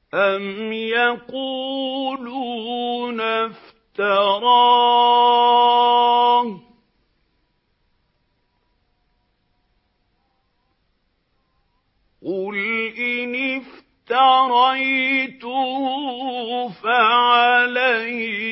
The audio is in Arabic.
أَمْ يَقُولُونَ افْتَرَاهُ ۖ قُلْ إِنِ افْتَرَيْتُهُ فَعَلَيَّ